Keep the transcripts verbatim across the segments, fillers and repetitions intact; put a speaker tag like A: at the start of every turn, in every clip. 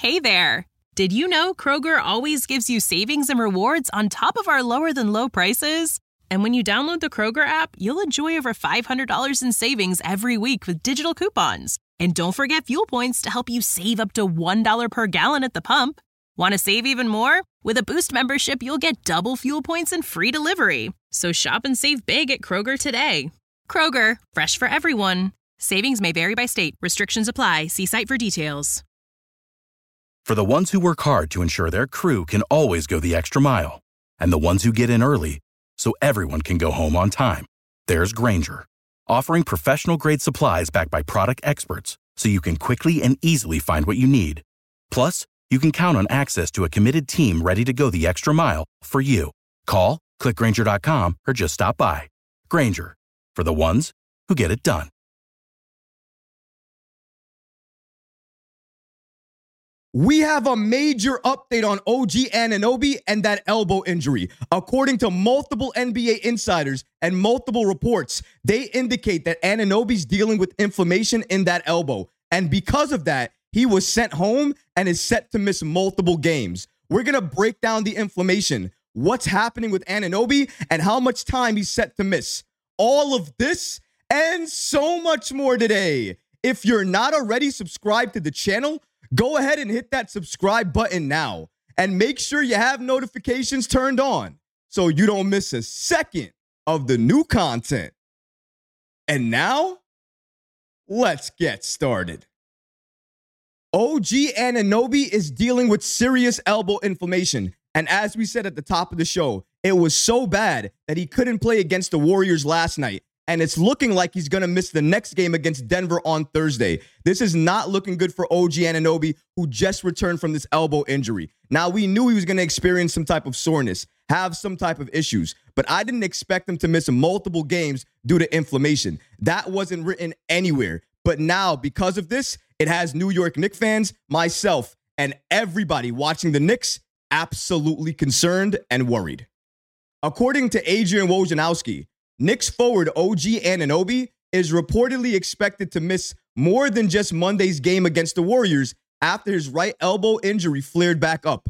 A: Hey there! Did you know Kroger always gives you savings and rewards on top of our lower-than-low prices? And when you download the Kroger app, you'll enjoy over five hundred dollars in savings every week with digital coupons. And don't forget fuel points to help you save up to one dollar per gallon at the pump. Want to save even more? With a Boost membership, you'll get double fuel points and free delivery. So shop and save big at Kroger today. Kroger, fresh for everyone. Savings may vary by state. Restrictions apply. See site for details.
B: For the ones who work hard to ensure their crew can always go the extra mile, and the ones who get in early so everyone can go home on time, there's Grainger, offering professional-grade supplies backed by product experts so you can quickly and easily find what you need. Plus, you can count on access to a committed team ready to go the extra mile for you. Call, click Grainger dot com, or just stop by. Grainger, for the ones who get it done.
C: We have a major update on O G Anunoby and that elbow injury. According to multiple N B A insiders and multiple reports, they indicate that Anunoby's dealing with inflammation in that elbow. And because of that, he was sent home and is set to miss multiple games. We're going to break down the inflammation, what's happening with Anunoby, and how much time he's set to miss. All of this and so much more today. If you're not already subscribed to the channel, go ahead and hit that subscribe button now. And make sure you have notifications turned on so you don't miss a second of the new content. And now, let's get started. O G Anunoby is dealing with serious elbow inflammation. And as we said at the top of the show, it was so bad that he couldn't play against the Warriors last night. And it's looking like he's going to miss the next game against Denver on Thursday. This is not looking good for O G Anunoby, who just returned from this elbow injury. Now, we knew he was going to experience some type of soreness, have some type of issues, but I didn't expect him to miss multiple games due to inflammation. That wasn't written anywhere. But now, because of this, it has New York Knicks fans, myself, and everybody watching the Knicks absolutely concerned and worried. According to Adrian Wojnarowski, Knicks forward O G Anunoby is reportedly expected to miss more than just Monday's game against the Warriors after his right elbow injury flared back up.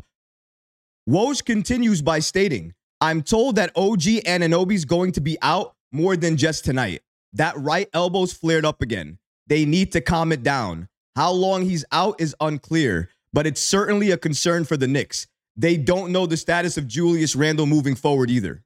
C: Woj continues by stating, "I'm told that O G Anunoby's going to be out more than just tonight. That right elbow's flared up again. They need to calm it down. How long he's out is unclear, but it's certainly a concern for the Knicks. They don't know the status of Julius Randle moving forward either."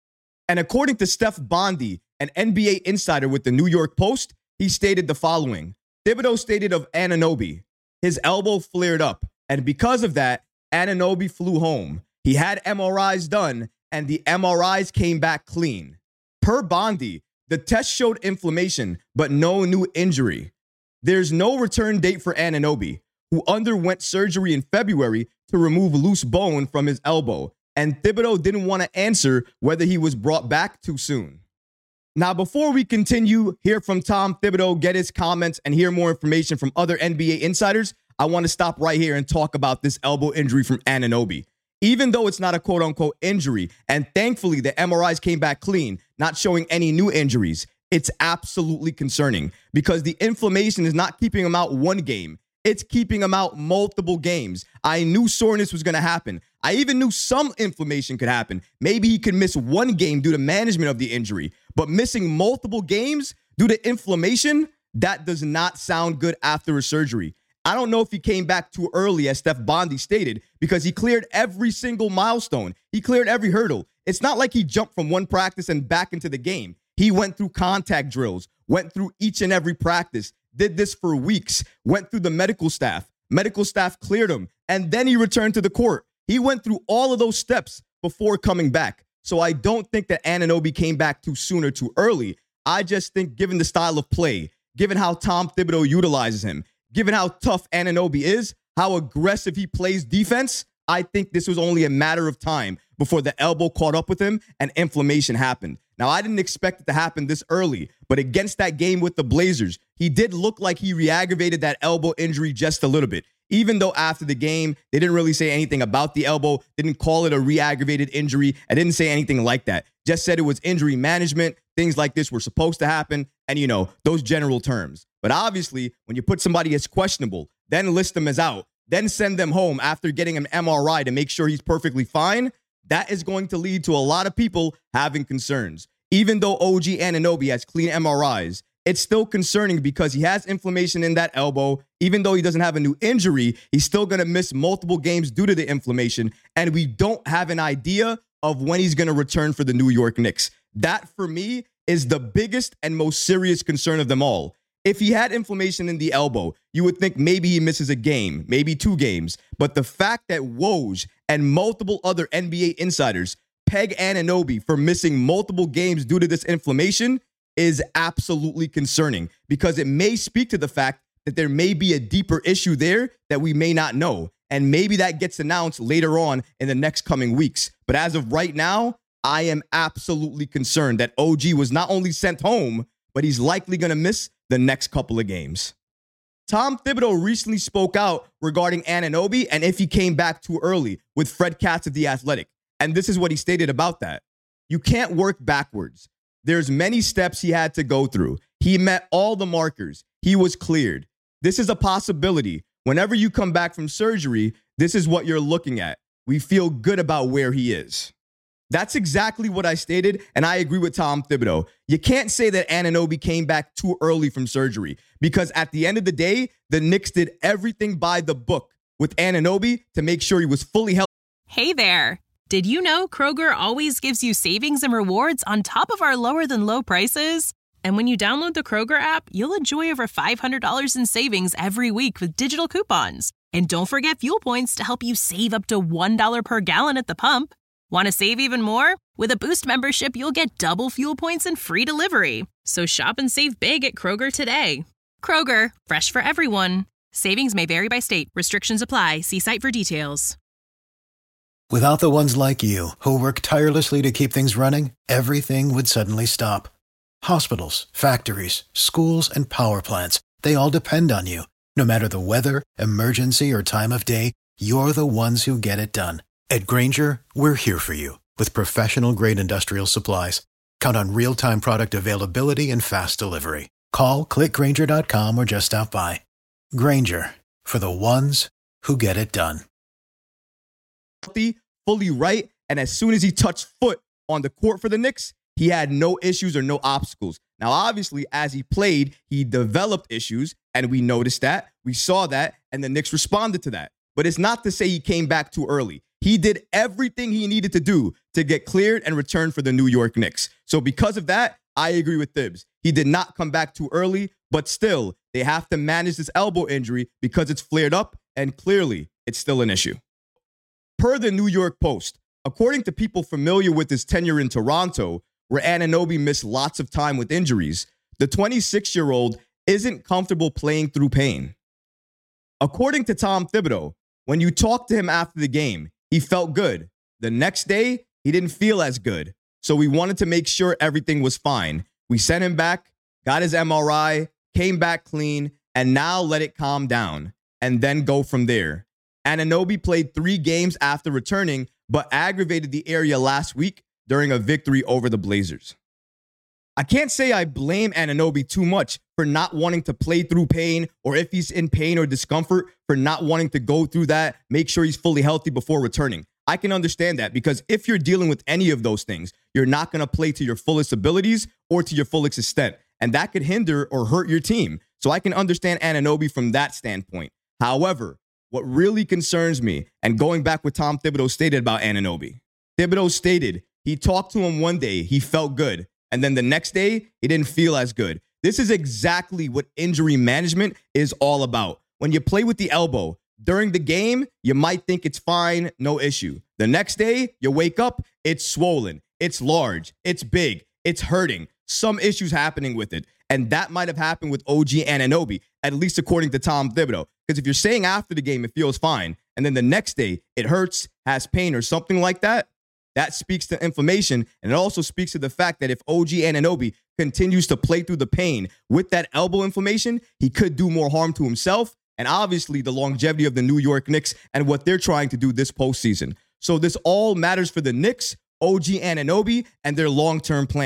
C: And according to Steph Bondy, an N B A insider with the New York Post, he stated the following. Thibodeau stated of Anunoby, his elbow flared up, and because of that, Anunoby flew home. He had M R Is done, and the M R Is came back clean. Per Bondy, the test showed inflammation, but no new injury. There's no return date for Anunoby, who underwent surgery in February to remove loose bone from his elbow, and Thibodeau didn't want to answer whether he was brought back too soon. Now, before we continue, hear from Tom Thibodeau, get his comments, and hear more information from other N B A insiders, I want to stop right here and talk about this elbow injury from Anunoby. Even though it's not a quote-unquote injury, and thankfully the M R Is came back clean, not showing any new injuries, it's absolutely concerning because the inflammation is not keeping him out one game. It's keeping him out multiple games. I knew soreness was going to happen. I even knew some inflammation could happen. Maybe he could miss one game due to management of the injury. But missing multiple games due to inflammation, that does not sound good after a surgery. I don't know if he came back too early, as Steph Bondy stated, because he cleared every single milestone. He cleared every hurdle. It's not like he jumped from one practice and back into the game. He went through contact drills, went through each and every practice, did this for weeks, went through the medical staff. Medical staff cleared him, and then he returned to the court. He went through all of those steps before coming back. So I don't think that Anunoby came back too soon or too early. I just think given the style of play, given how Tom Thibodeau utilizes him, given how tough Anunoby is, how aggressive he plays defense, I think this was only a matter of time before the elbow caught up with him and inflammation happened. Now, I didn't expect it to happen this early, but against that game with the Blazers, he did look like he re-aggravated that elbow injury just a little bit. Even though after the game, they didn't really say anything about the elbow, didn't call it a re-aggravated injury. I didn't say anything like that. Just said it was injury management. Things like this were supposed to happen. And, you know, those general terms. But obviously, when you put somebody as questionable, then list them as out, then send them home after getting an M R I to make sure he's perfectly fine, that is going to lead to a lot of people having concerns. Even though O G Anunoby has clean M R Is, it's still concerning because he has inflammation in that elbow. Even though he doesn't have a new injury, he's still going to miss multiple games due to the inflammation, and we don't have an idea of when he's going to return for the New York Knicks. That, for me, is the biggest and most serious concern of them all. If he had inflammation in the elbow, you would think maybe he misses a game, maybe two games. But the fact that Woj and multiple other N B A insiders peg Anunoby for missing multiple games due to this inflammation is absolutely concerning, because it may speak to the fact that there may be a deeper issue there that we may not know. And maybe that gets announced later on in the next coming weeks. But as of right now, I am absolutely concerned that O G was not only sent home, but he's likely going to miss the next couple of games. Tom Thibodeau recently spoke out regarding Anunoby and if he came back too early with Fred Katz of The Athletic. And this is what he stated about that. You can't work backwards. There's many steps he had to go through. He met all the markers. He was cleared. This is a possibility. Whenever you come back from surgery, this is what you're looking at. We feel good about where he is. That's exactly what I stated, and I agree with Tom Thibodeau. You can't say that Anunoby came back too early from surgery, because at the end of the day, the Knicks did everything by the book with Anunoby to make sure he was fully healthy.
A: Hey there. Did you know Kroger always gives you savings and rewards on top of our lower than low prices? And when you download the Kroger app, you'll enjoy over five hundred dollars in savings every week with digital coupons. And don't forget fuel points to help you save up to one dollar per gallon at the pump. Want to save even more? With a Boost membership, you'll get double fuel points and free delivery. So shop and save big at Kroger today. Kroger, fresh for everyone. Savings may vary by state. Restrictions apply. See site for details.
D: Without the ones like you, who work tirelessly to keep things running, everything would suddenly stop. Hospitals, factories, schools, and power plants, they all depend on you. No matter the weather, emergency, or time of day, you're the ones who get it done. At Grainger, we're here for you with professional-grade industrial supplies. Count on real-time product availability and fast delivery. Call, click Grainger dot com, or just stop by. Grainger, for the ones who get it done.
C: Fully right, and as soon as he touched foot on the court for the Knicks, he had no issues or no obstacles. Now, obviously, as he played, he developed issues, and we noticed that. We saw that, and the Knicks responded to that. But it's not to say he came back too early. He did everything he needed to do to get cleared and return for the New York Knicks. So because of that, I agree with Thibs. He did not come back too early, but still, they have to manage this elbow injury because it's flared up, and clearly, it's still an issue. Per the New York Post, according to people familiar with his tenure in Toronto, where Anunoby missed lots of time with injuries, the twenty-six-year-old isn't comfortable playing through pain. According to Tom Thibodeau, when you talked to him after the game, he felt good. The next day, he didn't feel as good. So we wanted to make sure everything was fine. We sent him back, got his M R I, came back clean, and now let it calm down, and then go from there. Anunoby played three games after returning, but aggravated the area last week during a victory over the Blazers. I can't say I blame Anunoby too much for not wanting to play through pain, or if he's in pain or discomfort, for not wanting to go through that, make sure he's fully healthy before returning. I can understand that, because if you're dealing with any of those things, you're not going to play to your fullest abilities or to your fullest extent, and that could hinder or hurt your team. So I can understand Anunoby from that standpoint. However, what really concerns me, and going back what Tom Thibodeau stated about Anunoby, Thibodeau stated he talked to him one day, he felt good, and then the next day, he didn't feel as good. This is exactly what injury management is all about. When you play with the elbow, during the game, you might think it's fine, no issue. The next day, you wake up, it's swollen, it's large, it's big, it's hurting, some issues happening with it. And that might have happened with O G Anunoby, at least according to Tom Thibodeau. Because if you're saying after the game it feels fine, and then the next day it hurts, has pain, or something like that, that speaks to inflammation, and it also speaks to the fact that if O G Anunoby continues to play through the pain with that elbow inflammation, he could do more harm to himself and obviously the longevity of the New York Knicks and what they're trying to do this postseason. So this all matters for the Knicks, O G Anunoby, and their long-term plans.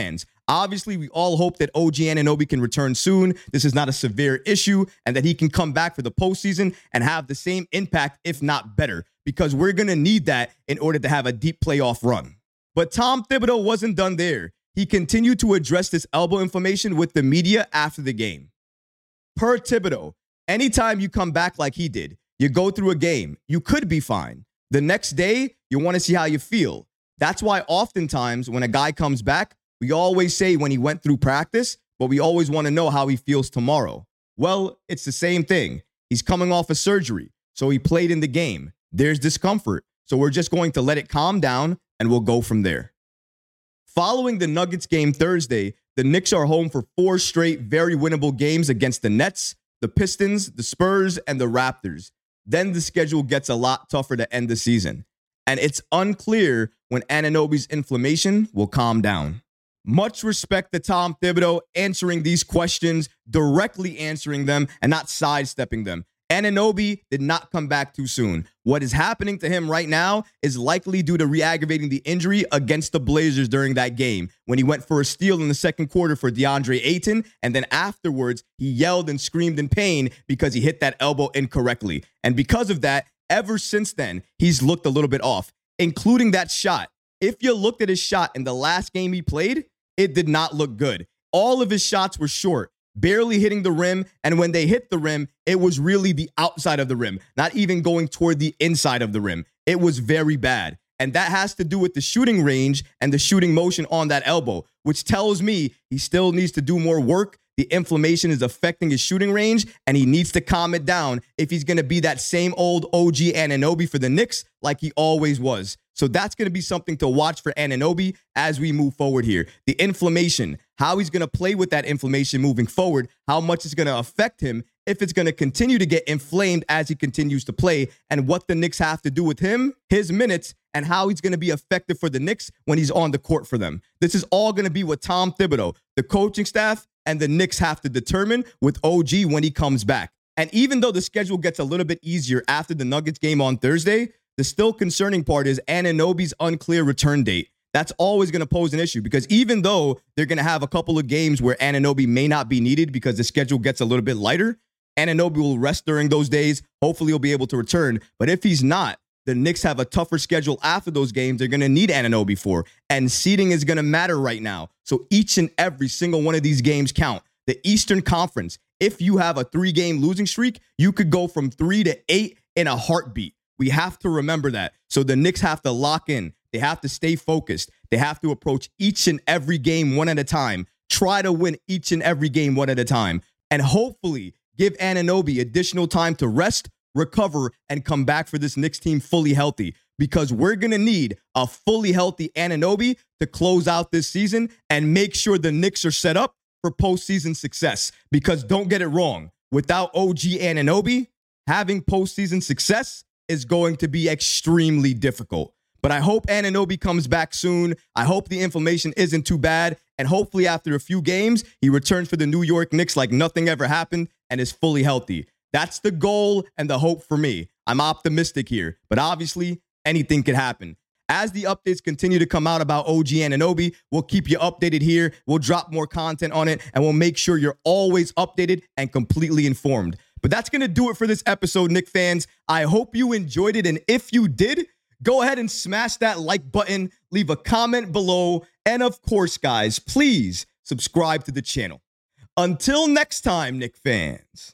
C: Obviously, we all hope that O G Anunoby can return soon. This is not a severe issue, and that he can come back for the postseason and have the same impact, if not better, because we're going to need that in order to have a deep playoff run. But Tom Thibodeau wasn't done there. He continued to address this elbow inflammation with the media after the game. Per Thibodeau, anytime you come back like he did, you go through a game, you could be fine. The next day, you want to see how you feel. That's why oftentimes when a guy comes back, we always say when he went through practice, but we always want to know how he feels tomorrow. Well, it's the same thing. He's coming off a surgery, so he played in the game. There's discomfort, so we're just going to let it calm down, and we'll go from there. Following the Nuggets game Thursday, the Knicks are home for four straight very winnable games against the Nets, the Pistons, the Spurs, and the Raptors. Then the schedule gets a lot tougher to end the season. And it's unclear when Anunoby's inflammation will calm down. Much respect to Tom Thibodeau answering these questions, directly answering them, and not sidestepping them. Anunoby did not come back too soon. What is happening to him right now is likely due to re-aggravating the injury against the Blazers during that game when he went for a steal in the second quarter for DeAndre Ayton, and then afterwards he yelled and screamed in pain because he hit that elbow incorrectly. And because of that, ever since then, he's looked a little bit off, including that shot. If you looked at his shot in the last game he played, it did not look good. All of his shots were short, barely hitting the rim, and when they hit the rim, it was really the outside of the rim, not even going toward the inside of the rim. It was very bad, and that has to do with the shooting range and the shooting motion on that elbow, which tells me he still needs to do more work. The inflammation is affecting his shooting range, and he needs to calm it down if he's going to be that same old O G Anunoby for the Knicks like he always was. So that's going to be something to watch for Anunoby as we move forward here. The inflammation, how he's going to play with that inflammation moving forward, how much it's going to affect him, if it's going to continue to get inflamed as he continues to play, and what the Knicks have to do with him, his minutes, and how he's going to be effective for the Knicks when he's on the court for them. This is all going to be what Tom Thibodeau, the coaching staff, and the Knicks have to determine with O G when he comes back. And even though the schedule gets a little bit easier after the Nuggets game on Thursday, the still concerning part is Anunoby's unclear return date. That's always going to pose an issue because even though they're going to have a couple of games where Anunoby may not be needed because the schedule gets a little bit lighter, Anunoby will rest during those days. Hopefully he'll be able to return. But if he's not, the Knicks have a tougher schedule after those games they're going to need Anunoby for. And seeding is going to matter right now. So each and every single one of these games count. The Eastern Conference, if you have a three-game losing streak, you could go from three to eight in a heartbeat. We have to remember that. So the Knicks have to lock in. They have to stay focused. They have to approach each and every game one at a time. Try to win each and every game one at a time. And hopefully give Anunoby additional time to rest, recover, and come back for this Knicks team fully healthy. Because we're going to need a fully healthy Anunoby to close out this season and make sure the Knicks are set up for postseason success. Because don't get it wrong, without O G Anunoby, having postseason success is going to be extremely difficult. But I hope Anunoby comes back soon. I hope the inflammation isn't too bad. And hopefully after a few games, he returns for the New York Knicks like nothing ever happened and is fully healthy. That's the goal and the hope for me. I'm optimistic here, but obviously anything could happen. As the updates continue to come out about O G Anunoby, we'll keep you updated here. We'll drop more content on it, and we'll make sure you're always updated and completely informed. But that's going to do it for this episode, Knick fans. I hope you enjoyed it, and if you did, go ahead and smash that like button, leave a comment below, and of course, guys, please subscribe to the channel. Until next time, Knick fans.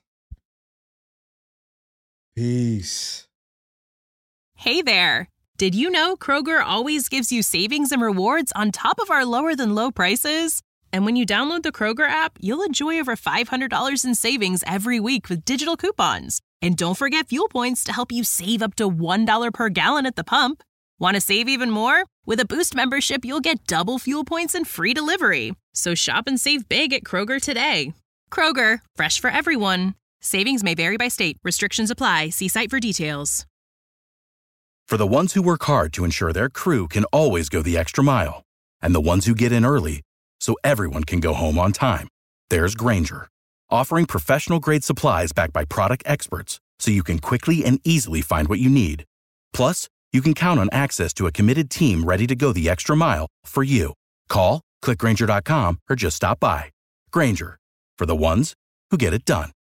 C: Peace.
A: Hey there. Did you know Kroger always gives you savings and rewards on top of our lower than low prices? And when you download the Kroger app, you'll enjoy over five hundred dollars in savings every week with digital coupons. And don't forget fuel points to help you save up to one dollar per gallon at the pump. Want to save even more? With a Boost membership, you'll get double fuel points and free delivery. So shop and save big at Kroger today. Kroger, fresh for everyone. Savings may vary by state. Restrictions apply. See site for details.
B: For the ones who work hard to ensure their crew can always go the extra mile, and the ones who get in early so everyone can go home on time, there's Grainger, offering professional-grade supplies backed by product experts so you can quickly and easily find what you need. Plus, you can count on access to a committed team ready to go the extra mile for you. Call, Click Grainger dot com or just stop by. Grainger, for the ones who get it done.